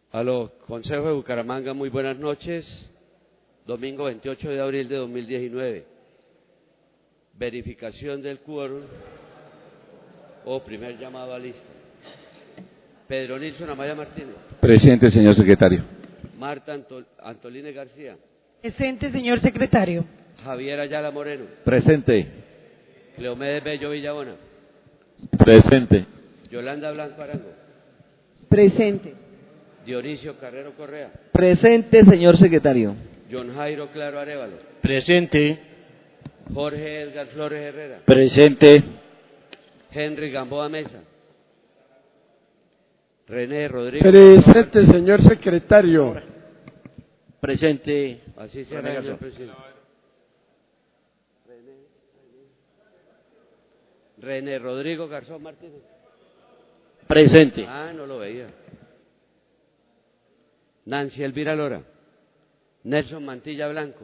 Aló, Consejo de Bucaramanga, muy buenas noches. Domingo 28 de abril de 2019. Verificación del quórum o primer llamado a lista. Pedro Nilson Amaya Martínez. Presente, señor secretario. Marta Antolínez García. Presente, señor secretario. Javier Ayala Moreno. Presente. Cleomedes Bello Villabona. Presente. Yolanda Blanco Arango. Presente. Dionisio Carrero Correa. Presente, señor secretario. John Jairo Claro Arévalo. Presente. Jorge Edgar Flores Herrera. Presente. Henry Gamboa Mesa. René Rodríguez. Presente, señor secretario. Presente. Así se hará, señor presidente. René Rodrigo Garzón Martínez. Presente. Ah, no lo veía. Nancy Elvira Lora. Nelson Mantilla Blanco.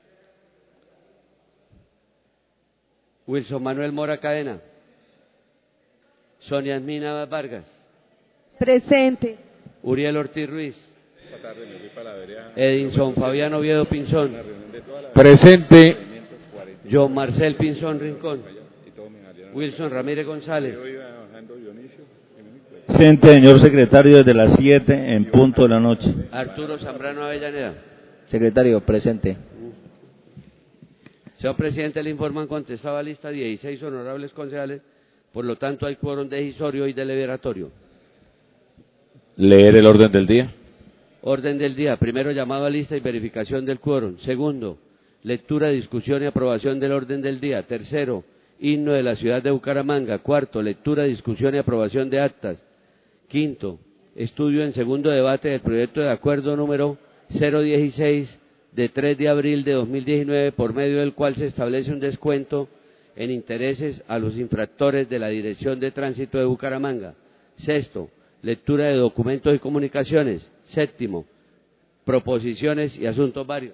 Wilson Manuel Mora Cadena. Sonia Esmina Vargas. Presente. Uriel Ortiz Ruiz. Edinson Fabián Oviedo Pinzón. Presente. John Marcel Pinzón Rincón. Wilson Ramírez González. Presente, señor secretario, desde las 7 en punto de la noche. Arturo Zambrano Avellaneda. Secretario, presente. Señor presidente, le informan contestaba a lista 16 honorables concejales, por lo tanto hay quórum decisorio y deliberatorio. Leer el orden del día. Orden del día. Primero, llamado a lista y verificación del quórum. Segundo, lectura, discusión y aprobación del orden del día. Tercero, himno de la ciudad de Bucaramanga. Cuarto, lectura, discusión y aprobación de actas. Quinto, estudio en segundo debate del proyecto de acuerdo número 016 de 3 de abril de 2019, por medio del cual se establece un descuento en intereses a los infractores de la Dirección de Tránsito de Bucaramanga. Sexto, lectura de documentos y comunicaciones. Séptimo, proposiciones y asuntos varios.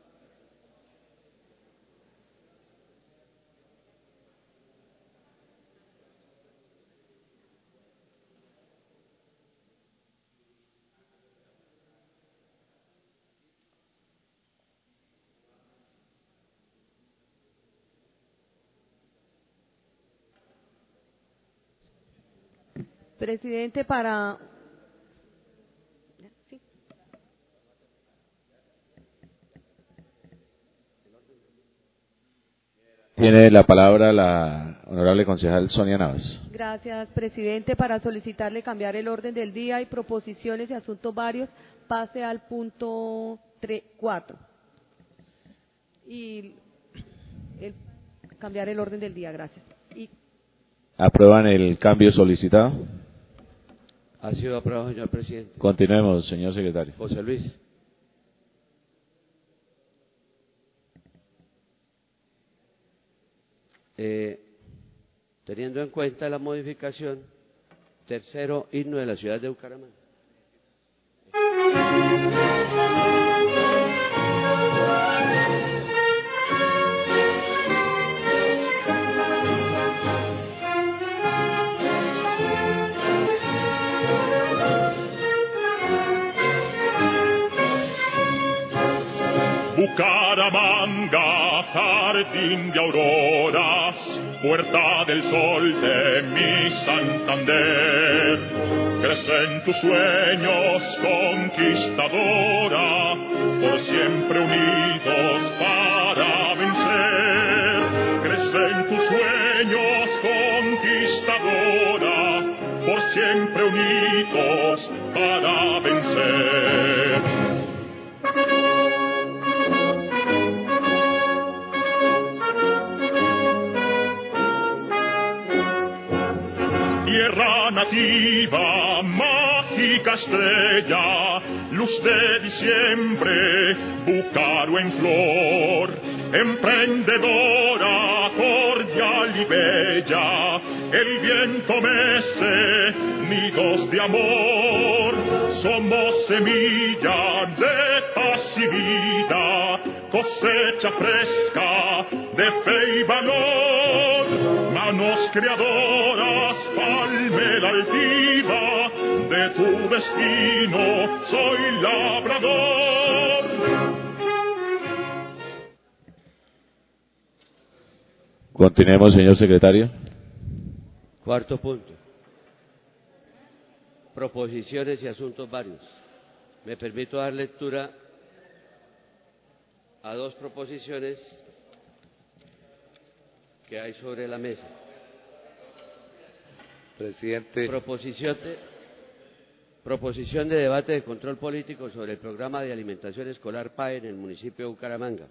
Presidente, para... ¿Sí? Tiene la palabra la honorable concejal Sonia Navas. Gracias, presidente. Para solicitarle cambiar el orden del día y proposiciones y asuntos varios, pase al punto 4. Y cambiar el orden del día, gracias. ¿Aprueban el cambio solicitado? Ha sido aprobado, señor presidente. Continuemos, señor secretario. José Luis. Teniendo en cuenta la modificación, tercero, himno de la ciudad de Bucaramanga. Bucaramanga, jardín de auroras, puerta del sol de mi Santander. Crecen tus sueños, conquistadora, por siempre unidos para vencer. Crecen tus sueños, conquistadora, por siempre unidos para vencer. Tierra nativa, mágica estrella, luz de diciembre, Bucaro en flor, emprendedora, cordial y bella, el viento mece, nidos de amor, somos semilla de paz y vida, cosecha fresca de fe y valor, manos creadoras, palmera altiva, de tu destino soy labrador. Continuemos, señor secretario. Cuarto punto. Proposiciones y asuntos varios. Me permito dar lectura a dos proposiciones que hay sobre la mesa. Presidente. Proposición de debate de control político sobre el programa de alimentación escolar PAE en el municipio de Bucaramanga.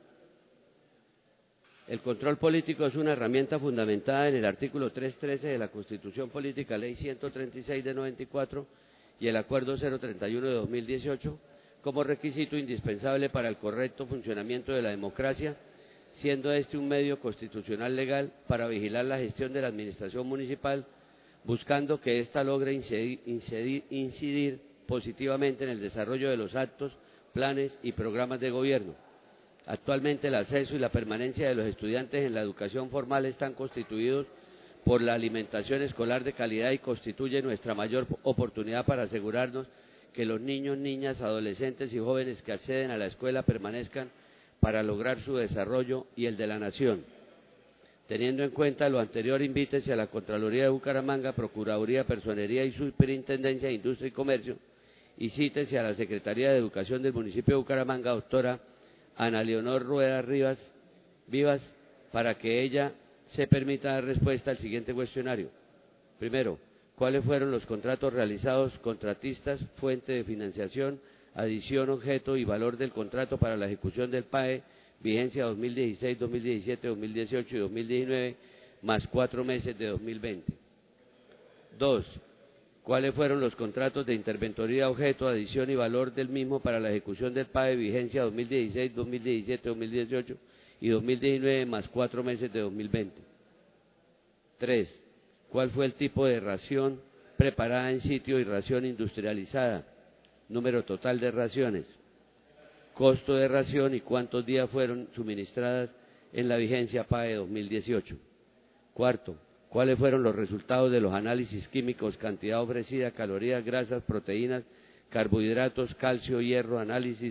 El control político es una herramienta fundamentada en el artículo 313 de la Constitución Política, Ley 136 de 94 y el Acuerdo 031 de 2018, como requisito indispensable para el correcto funcionamiento de la democracia, siendo este un medio constitucional legal para vigilar la gestión de la administración municipal, buscando que ésta logre incidir positivamente en el desarrollo de los actos, planes y programas de gobierno. Actualmente el acceso y la permanencia de los estudiantes en la educación formal están constituidos por la alimentación escolar de calidad y constituye nuestra mayor oportunidad para asegurarnos que los niños, niñas, adolescentes y jóvenes que acceden a la escuela permanezcan para lograr su desarrollo y el de la nación. Teniendo en cuenta lo anterior, invítese a la Contraloría de Bucaramanga, Procuraduría, Personería y Superintendencia de Industria y Comercio y cítese a la Secretaría de Educación del municipio de Bucaramanga, doctora Ana Leonor Rueda Vivas, para que ella se permita dar respuesta al siguiente cuestionario. Primero, ¿cuáles fueron los contratos realizados, contratistas, fuente de financiación, adición, objeto y valor del contrato para la ejecución del PAE, vigencia 2016, 2017, 2018 y 2019, más 4 meses de 2020? 2. ¿Cuáles fueron los contratos de interventoría, objeto, adición y valor del mismo para la ejecución del PAE, vigencia 2016, 2017, 2018 y 2019, más 4 meses de 2020? 3. ¿Cuál fue el tipo de ración preparada en sitio y ración industrializada? Número total de raciones. Costo de ración y cuántos días fueron suministradas en la vigencia PAE 2018. Cuarto, ¿cuáles fueron los resultados de los análisis químicos, cantidad ofrecida, calorías, grasas, proteínas, carbohidratos, calcio, hierro, análisis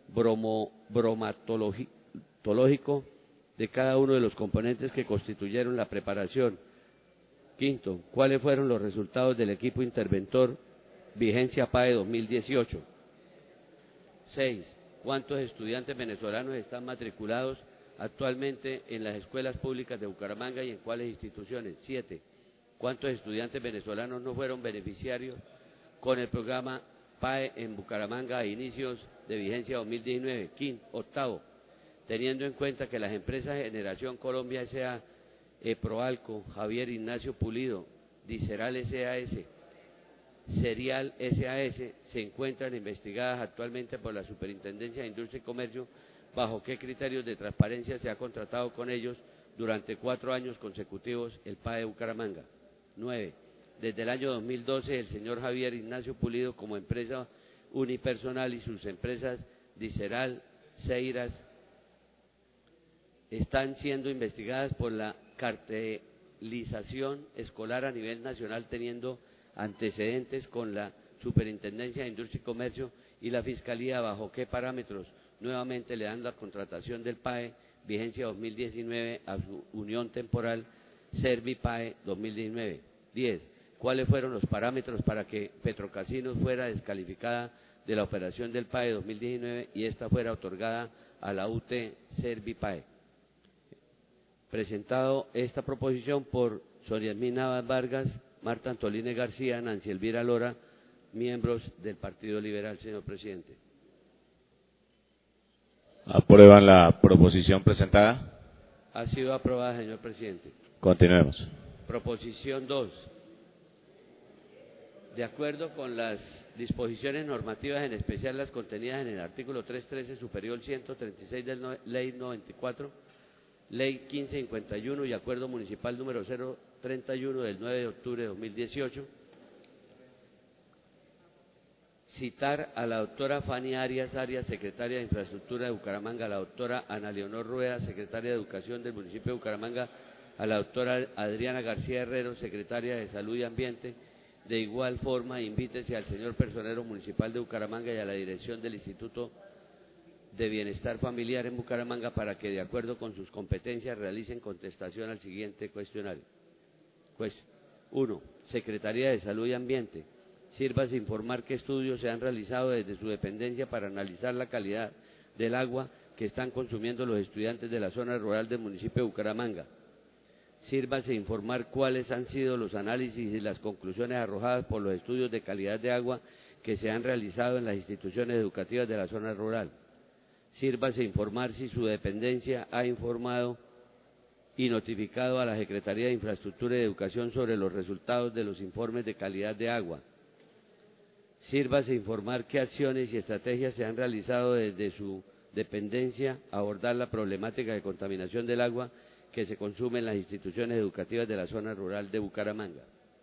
bromatológico de cada uno de los componentes que constituyeron la preparación? Quinto, ¿cuáles fueron los resultados del equipo interventor, vigencia PAE 2018? 6. ¿Cuántos estudiantes venezolanos están matriculados actualmente en las escuelas públicas de Bucaramanga y en cuáles instituciones? 7. ¿Cuántos estudiantes venezolanos no fueron beneficiarios con el programa PAE en Bucaramanga a inicios de vigencia 2019? Octavo, teniendo en cuenta que las empresas Generación Colombia S.A., Proalco, Javier Ignacio Pulido, Diceral S.A.S., Serial S.A.S. se encuentran investigadas actualmente por la Superintendencia de Industria y Comercio, ¿bajo qué criterios de transparencia se ha contratado con ellos durante 4 años consecutivos el PAE de Bucaramanga? 9. Desde el año 2012, el señor Javier Ignacio Pulido, como empresa unipersonal, y sus empresas Diceral, Seiras, están siendo investigadas por la cartelización escolar a nivel nacional, teniendo antecedentes con la Superintendencia de Industria y Comercio y la Fiscalía. ¿Bajo qué parámetros nuevamente le dan la contratación del PAE, vigencia 2019, a su unión temporal Servipae 2019? 10. ¿Cuáles fueron los parámetros para que Petrocasinos fuera descalificada de la operación del PAE 2019 y esta fuera otorgada a la UT Servipae? Presentado esta proposición por Sonia Mina Vargas, Marta Antoline García, Nancy Elvira Lora, miembros del Partido Liberal. Señor presidente. ¿Aprueban la proposición presentada? Ha sido aprobada, señor presidente. Continuemos. Proposición 2. De acuerdo con las disposiciones normativas, en especial las contenidas en el artículo 313 superior 136 de la Ley 94, Ley 1551 y Acuerdo Municipal número 031 del 9 de octubre de 2018, citar a la doctora Fanny Arias, secretaria de Infraestructura de Bucaramanga, a la doctora Ana Leonor Rueda, secretaria de Educación del municipio de Bucaramanga, a la doctora Adriana García Herrero, secretaria de Salud y Ambiente. De igual forma, invítese al señor personero municipal de Bucaramanga y a la dirección del Instituto de Bienestar Familiar en Bucaramanga para que, de acuerdo con sus competencias, realicen contestación al siguiente cuestionario. 1. Secretaría de Salud y Ambiente. Sírvase informar qué estudios se han realizado desde su dependencia para analizar la calidad del agua que están consumiendo los estudiantes de la zona rural del municipio de Bucaramanga. Sírvase informar cuáles han sido los análisis y las conclusiones arrojadas por los estudios de calidad de agua que se han realizado en las instituciones educativas de la zona rural. Sírvase informar si su dependencia ha informado y notificado a la Secretaría de Infraestructura y Educación sobre los resultados de los informes de calidad de agua. Sírvase informar qué acciones y estrategias se han realizado desde su dependencia a abordar la problemática de contaminación del agua que se consume en las instituciones educativas de la zona rural de Bucaramanga.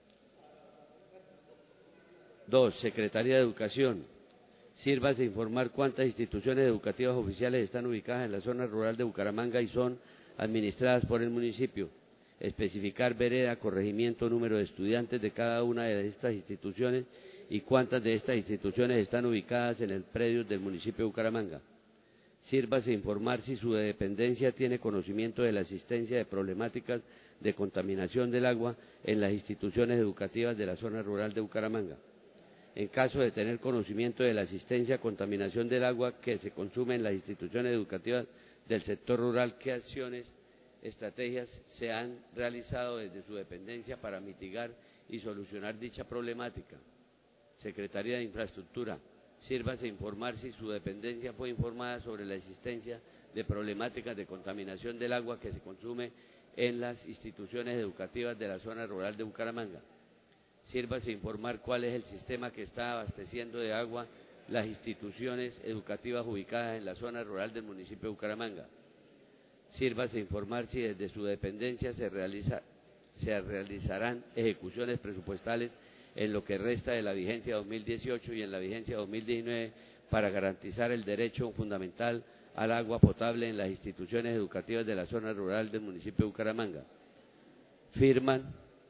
2. Secretaría de Educación. Sírvase informar cuántas instituciones educativas oficiales están ubicadas en la zona rural de Bucaramanga y son administradas por el municipio. Especificar vereda, corregimiento, número de estudiantes de cada una de estas instituciones y cuántas de estas instituciones están ubicadas en el predio del municipio de Bucaramanga. Sírvase informar si su dependencia tiene conocimiento de la existencia de problemáticas de contaminación del agua en las instituciones educativas de la zona rural de Bucaramanga. En caso de tener conocimiento de la existencia de contaminación del agua que se consume en las instituciones educativas del sector rural, ¿qué acciones, estrategias se han realizado desde su dependencia para mitigar y solucionar dicha problemática? Secretaría de Infraestructura. Sírvase informar si su dependencia fue informada sobre la existencia de problemáticas de contaminación del agua que se consume en las instituciones educativas de la zona rural de Bucaramanga. Sírvase informar cuál es el sistema que está abasteciendo de agua las instituciones educativas ubicadas en la zona rural del municipio de Bucaramanga. Sírvase informar si desde su dependencia se realizarán ejecuciones presupuestales en lo que resta de la vigencia 2018 y en la vigencia 2019 para garantizar el derecho fundamental al agua potable en las instituciones educativas de la zona rural del municipio de Bucaramanga. Firman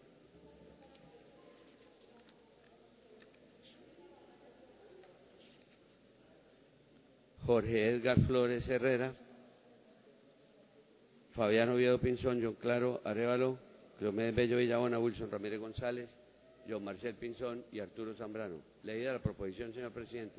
Jorge Edgar Flores Herrera, Fabián Oviedo Pinzón, John Claro Arévalo, Cleomedes Bello Villabona, Wilson Ramírez González, John Marcel Pinzón y Arturo Zambrano. Leída la proposición, señor presidente.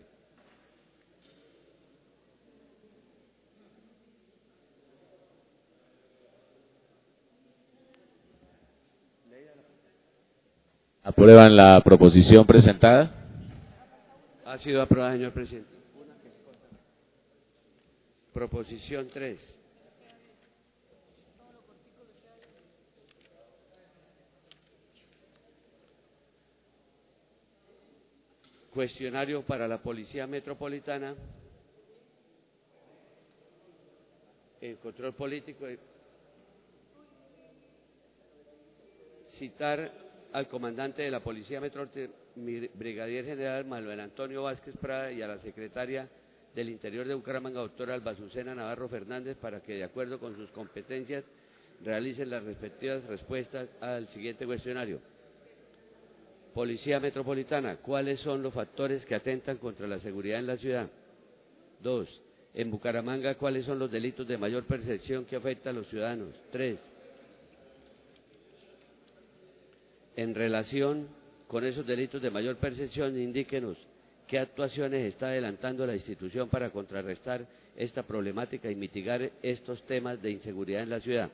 ¿Aprueban la proposición presentada? Ha sido aprobada, señor presidente. Proposición 3. Cuestionario para la Policía Metropolitana. El control político. Citar al comandante de la Policía Metropolitana, Brigadier General Manuel Antonio Vázquez Prada, y a la secretaria del Interior de Bucaramanga, doctora Albazucena Navarro Fernández, para que, de acuerdo con sus competencias, realicen las respectivas respuestas al siguiente cuestionario. Policía Metropolitana, ¿cuáles son los factores que atentan contra la seguridad en la ciudad? 2. En Bucaramanga, ¿cuáles son los delitos de mayor percepción que afectan a los ciudadanos? 3. En relación con esos delitos de mayor percepción, indíquenos qué actuaciones está adelantando la institución para contrarrestar esta problemática y mitigar estos temas de inseguridad en la ciudad.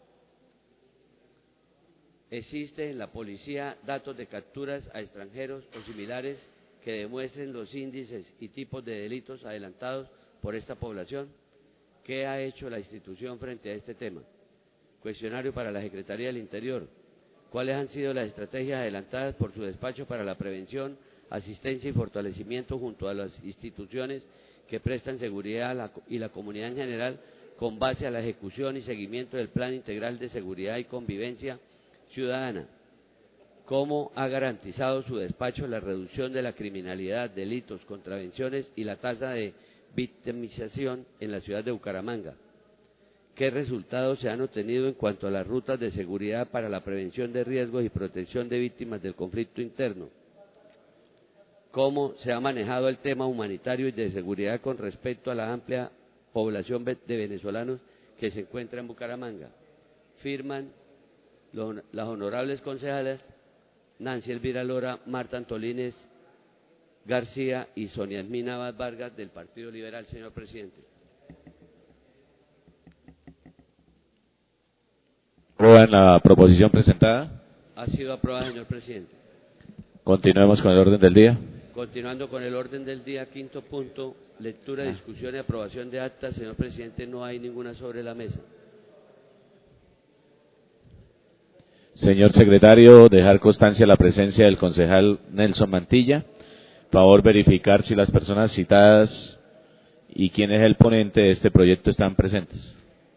¿Existe en la policía datos de capturas a extranjeros o similares que demuestren los índices y tipos de delitos adelantados por esta población? ¿Qué ha hecho la institución frente a este tema? Cuestionario para la Secretaría del Interior. ¿Cuáles han sido las estrategias adelantadas por su despacho para la prevención, asistencia y fortalecimiento junto a las instituciones que prestan seguridad y la comunidad en general con base a la ejecución y seguimiento del Plan Integral de Seguridad y Convivencia Ciudadana? cómo ha garantizado su despacho la reducción de la criminalidad, delitos, contravenciones y la tasa de victimización en la ciudad de Bucaramanga. ¿Qué resultados se han obtenido en cuanto a las rutas de seguridad para la prevención de riesgos y protección de víctimas del conflicto interno? ¿Cómo se ha manejado el tema humanitario y de seguridad con respecto a la amplia población de venezolanos que se encuentra en Bucaramanga? Firman las honorables concejales Nancy Elvira Lora, Marta Antolínez García y Sonia Esmina Vargas del Partido Liberal, señor presidente. ¿Aprueban la proposición presentada? Ha sido aprobada, señor presidente. Continuemos con el orden del día. Continuando con el orden del día, quinto punto, lectura, discusión y aprobación de actas. Señor presidente, no hay ninguna sobre la mesa. Señor secretario, dejar constancia la presencia del concejal Nelson Mantilla. Favor verificar si las personas citadas y quién es el ponente de este proyecto están presentes.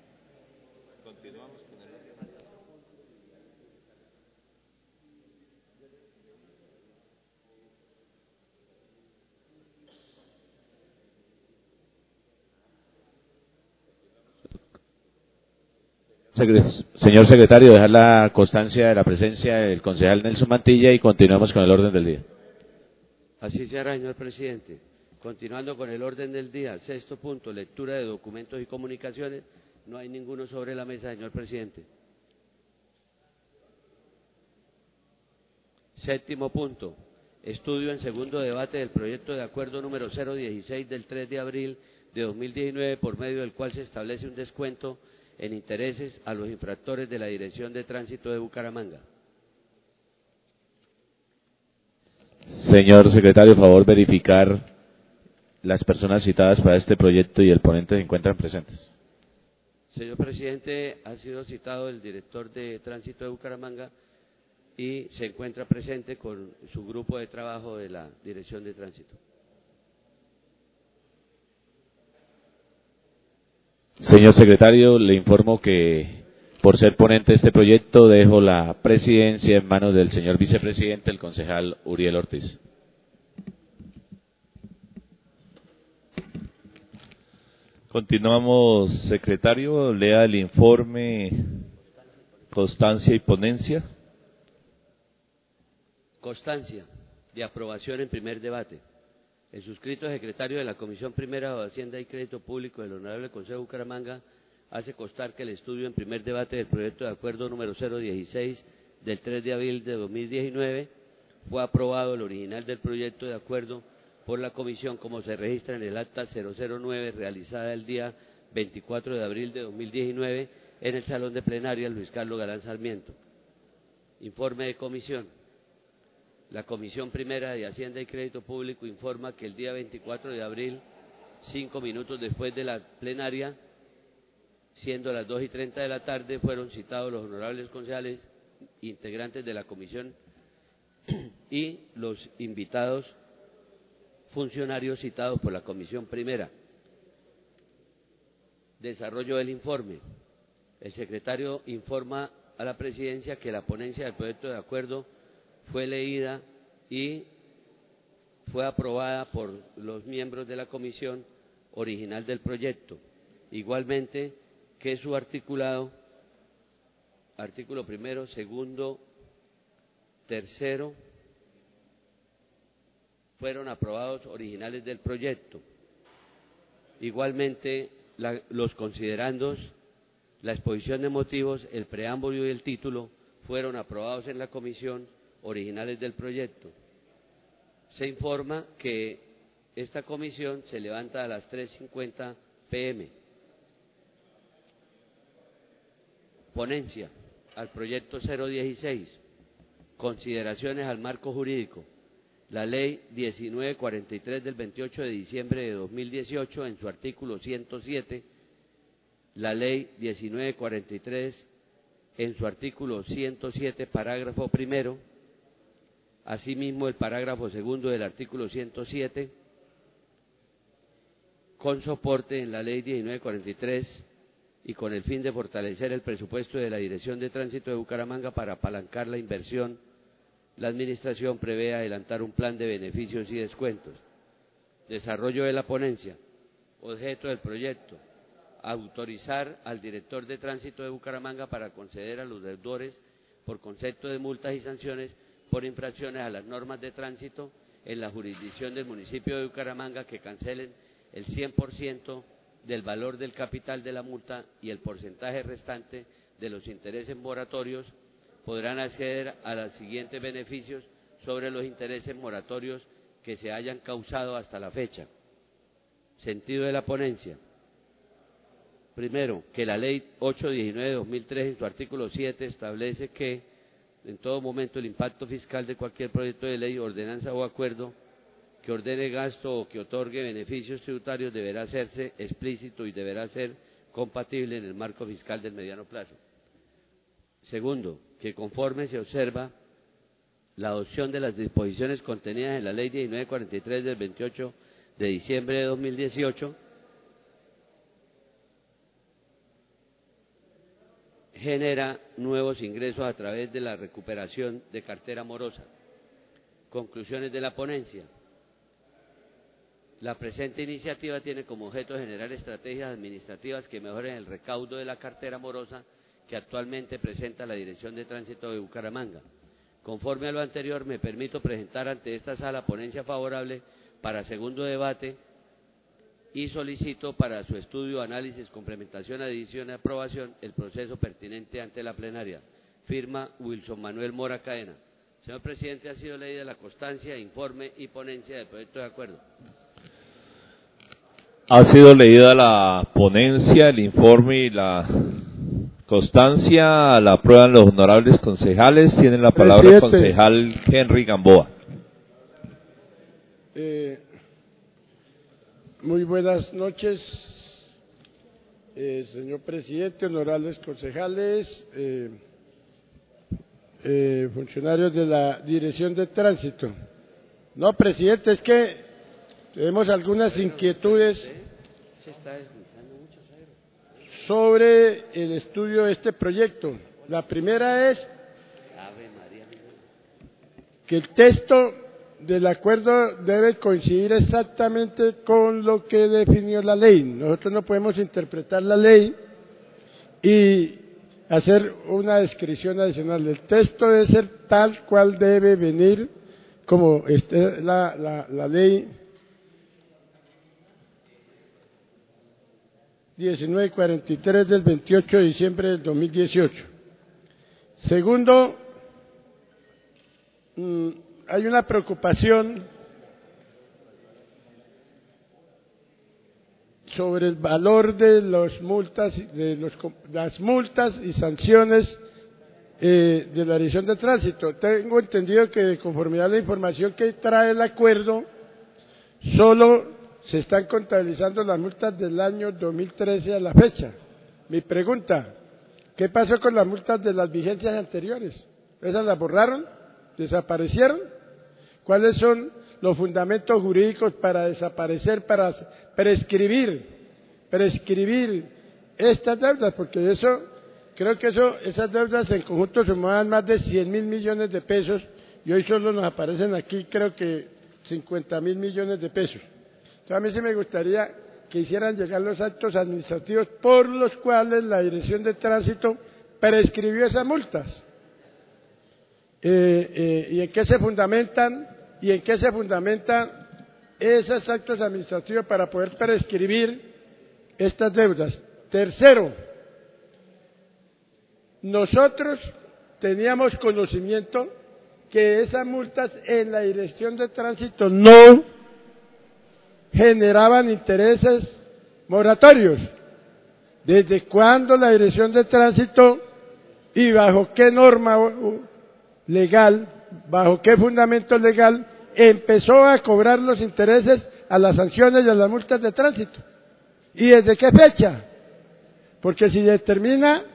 Señor secretario, dejar la constancia de la presencia del concejal Nelson Mantilla y continuamos con el orden del día. Así se hará, señor presidente. Continuando con el orden del día, sexto punto, lectura de documentos y comunicaciones. No hay ninguno sobre la mesa, señor presidente. Séptimo punto, estudio en segundo debate del proyecto de acuerdo número 016 del 3 de abril de 2019, por medio del cual se establece un descuento en intereses a los infractores de la Dirección de Tránsito de Bucaramanga. Señor secretario, favor verificar las personas citadas para este proyecto y el ponente se encuentran presentes. Señor presidente, ha sido citado el director de Tránsito de Bucaramanga y se encuentra presente con su grupo de trabajo de la Dirección de Tránsito. Señor secretario, le informo que por ser ponente de este proyecto dejo la presidencia en manos del señor vicepresidente, el concejal Uriel Ortiz. Continuamos, secretario, lea el informe, constancia y ponencia. Constancia de aprobación en primer debate. El suscrito secretario de la Comisión Primera de Hacienda y Crédito Público del Honorable Consejo de Bucaramanga hace constar que el estudio en primer debate del proyecto de acuerdo número 016 del 3 de abril de 2019 fue aprobado el original del proyecto de acuerdo por la Comisión como se registra en el acta 009 realizada el día 24 de abril de 2019 en el Salón de Plenaria Luis Carlos Galán Sarmiento. Informe de comisión. La Comisión Primera de Hacienda y Crédito Público informa que el día 24 de abril, 5 minutos después de la plenaria, siendo las 2:30 de la tarde, fueron citados los honorables concejales integrantes de la comisión y los invitados funcionarios citados por la Comisión Primera. Desarrollo del informe. El secretario informa a la presidencia que la ponencia del proyecto de acuerdo fue leída y fue aprobada por los miembros de la comisión original del proyecto. Igualmente que su articulado, artículo primero, segundo, tercero, fueron aprobados originales del proyecto. Igualmente los considerandos, la exposición de motivos, el preámbulo y el título fueron aprobados en la comisión originales del proyecto. Se informa que esta comisión se levanta a las 3:50 p.m. Ponencia al proyecto 016. Consideraciones al marco jurídico. La ley 1943 del 28 de diciembre de 2018 en su artículo 107. La ley 1943 en su artículo 107, parágrafo primero. Asimismo, el parágrafo segundo del artículo 107, con soporte en la ley 1943 y con el fin de fortalecer el presupuesto de la Dirección de Tránsito de Bucaramanga para apalancar la inversión La Administración prevé adelantar un plan de beneficios y descuentos. Desarrollo de la ponencia. Objeto del proyecto: autorizar al director de tránsito de Bucaramanga para conceder a los deudores por concepto de multas y sanciones por infracciones a las normas de tránsito en la jurisdicción del municipio de Bucaramanga que cancelen el 100% del valor del capital de la multa y el porcentaje restante de los intereses moratorios. Podrán acceder a los siguientes beneficios sobre los intereses moratorios que se hayan causado hasta la fecha. Sentido de la ponencia. Primero, que la Ley 819 de 2003 en su artículo 7 establece que en todo momento el impacto fiscal de cualquier proyecto de ley, ordenanza o acuerdo que ordene gasto o que otorgue beneficios tributarios deberá hacerse explícito y deberá ser compatible en el marco fiscal del mediano plazo. Segundo, que conforme se observa la adopción de las disposiciones contenidas en la Ley 1943 del 28 de diciembre de 2018, genera nuevos ingresos a través de la recuperación de cartera morosa. Conclusiones de la ponencia. La presente iniciativa tiene como objeto generar estrategias administrativas que mejoren el recaudo de la cartera morosa que actualmente presenta la Dirección de Tránsito de Bucaramanga. Conforme a lo anterior, me permito presentar ante esta sala ponencia favorable para segundo debate y solicito para su estudio, análisis, complementación, adición y aprobación el proceso pertinente ante la plenaria. Firma Wilson Manuel Mora Cadena. Señor presidente, ha sido leída la constancia, informe y ponencia del proyecto de acuerdo. Ha sido leída la ponencia, el informe y la constancia. La aprueban los honorables concejales. Tienen la palabra el concejal Henry Gamboa. Muy buenas noches, señor presidente, honorables concejales, funcionarios de la Dirección de Tránsito. No, presidente, es que tenemos algunas inquietudes sobre el estudio de este proyecto. La primera es que el texto del acuerdo debe coincidir exactamente con lo que definió la ley. Nosotros no podemos interpretar la ley y hacer una descripción adicional. El texto debe ser tal cual debe venir como la ley 1943 del 28 de diciembre del 2018. Segundo, hay una preocupación sobre el valor de las multas y sanciones de la Dirección de Tránsito. Tengo entendido que de conformidad a la información que trae el acuerdo, solo se están contabilizando las multas del año 2013 a la fecha. Mi pregunta, ¿qué pasó con las multas de las vigencias anteriores? ¿Esas las borraron? ¿Desaparecieron? ¿Cuáles son los fundamentos jurídicos para desaparecer, para prescribir estas deudas? Porque creo que esas deudas en conjunto sumaban más de 100.000 millones de pesos y hoy solo nos aparecen aquí creo que 50.000 millones de pesos. Entonces a mí sí me gustaría que hicieran llegar los actos administrativos por los cuales la Dirección de Tránsito prescribió esas multas. ¿Y en qué se fundamentan? ¿Y en qué se fundamentan esos actos administrativos para poder prescribir estas deudas? Tercero, nosotros teníamos conocimiento que esas multas en la Dirección de Tránsito no generaban intereses moratorios. ¿Desde cuándo la Dirección de Tránsito y bajo qué norma legal, bajo qué fundamento legal empezó a cobrar los intereses a las sanciones y a las multas de tránsito? ¿Y desde qué fecha? Porque si determina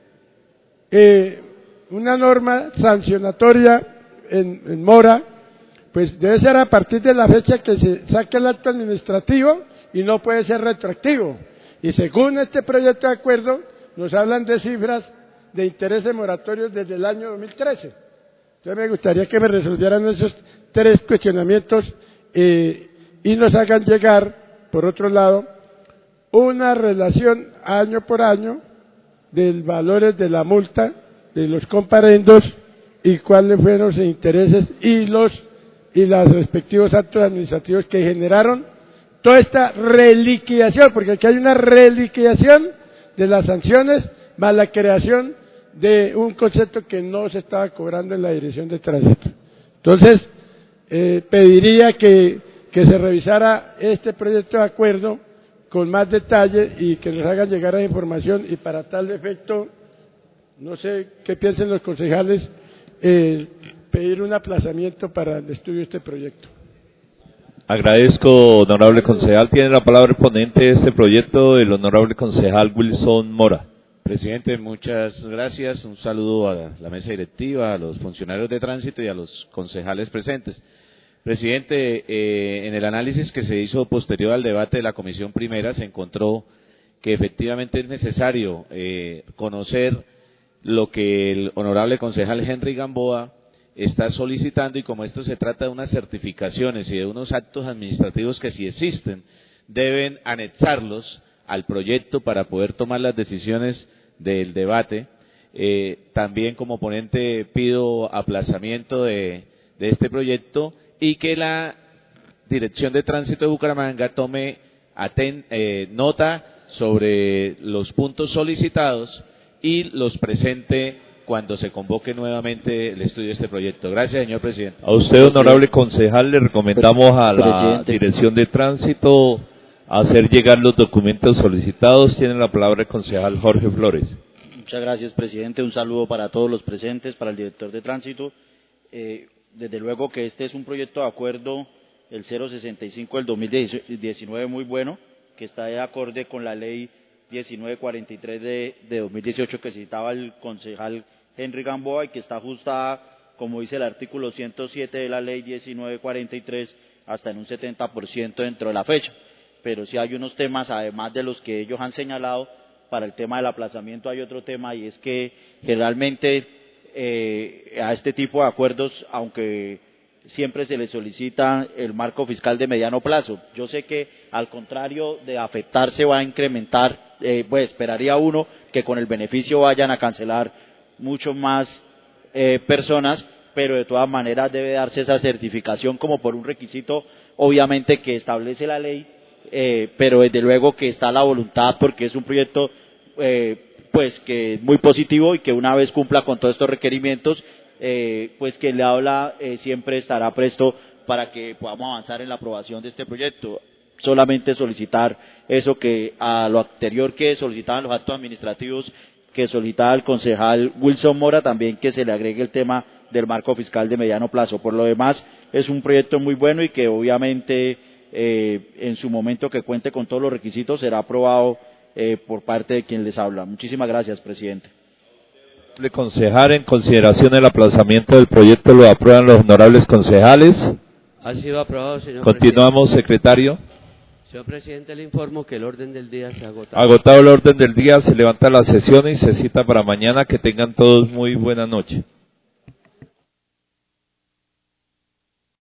una norma sancionatoria en mora, pues debe ser a partir de la fecha que se saque el acto administrativo y no puede ser retroactivo. Y según este proyecto de acuerdo, nos hablan de cifras de intereses moratorios desde el año 2013. Entonces me gustaría que me resolvieran esos 3 cuestionamientos y nos hagan llegar, por otro lado, una relación año por año del valores de la multa, de los comparendos y cuáles fueron los intereses y los respectivos actos administrativos que generaron toda esta reliquidación, porque aquí hay una reliquidación de las sanciones más la creación de un concepto que no se estaba cobrando en la Dirección de Tránsito. Entonces, pediría que se revisara este proyecto de acuerdo con más detalle y que nos hagan llegar a información, y para tal efecto, no sé qué piensen los concejales, pedir un aplazamiento para el estudio de este proyecto. Agradezco, honorable concejal. Tiene la palabra el ponente de este proyecto, el honorable concejal Wilson Mora. Presidente, muchas gracias. Un saludo a la mesa directiva, a los funcionarios de tránsito y a los concejales presentes. Presidente, en el análisis que se hizo posterior al debate de la Comisión Primera se encontró que efectivamente es necesario conocer lo que el honorable concejal Henry Gamboa está solicitando, y como esto se trata de unas certificaciones y de unos actos administrativos que, si existen, deben anexarlos al proyecto para poder tomar las decisiones del debate. También como ponente pido aplazamiento de este proyecto y que la Dirección de Tránsito de Bucaramanga tome nota sobre los puntos solicitados y los presente cuando se convoque nuevamente el estudio de este proyecto. Gracias, señor presidente. A usted, honorable concejal, le recomendamos a la Dirección de Tránsito hacer llegar los documentos solicitados. Tiene la palabra el concejal Jorge Flores. Muchas gracias, presidente. Un saludo para todos los presentes, para el director de Tránsito. Desde luego que este es un proyecto de acuerdo, el 065 del 2019, muy bueno, que está de acorde con la ley 1943 de 2018 que citaba el concejal Henry Gamboa, y que está ajustada, como dice el artículo 107 de la ley 1943, hasta en un 70% dentro de la fecha. Pero sí hay unos temas, además de los que ellos han señalado, para el tema del aplazamiento hay otro tema, y es que generalmente a este tipo de acuerdos, aunque siempre se le solicita el marco fiscal de mediano plazo, yo sé que al contrario de afectarse va a incrementar, pues esperaría uno que con el beneficio vayan a cancelar mucho más personas, pero de todas maneras debe darse esa certificación como por un requisito, obviamente, que establece la ley, pero desde luego que está la voluntad, porque es un proyecto pues que es muy positivo, y que una vez cumpla con todos estos requerimientos, pues quien le habla siempre estará presto para que podamos avanzar en la aprobación de este proyecto. Solamente solicitar eso, que a lo anterior que solicitaban los actos administrativos que solicitaba el concejal Wilson Mora, también que se le agregue el tema del marco fiscal de mediano plazo. Por lo demás, es un proyecto muy bueno y que obviamente en su momento que cuente con todos los requisitos será aprobado por parte de quien les habla. Muchísimas gracias, presidente. El concejal, en consideración del aplazamiento del proyecto, lo aprueban los honorables concejales. Ha sido aprobado, señor Continuamos, presidente. Secretario. Señor presidente, le informo que el orden del día se ha agotado. Agotado el orden del día, se levanta la sesión y se cita para mañana. Que tengan todos muy buena noche.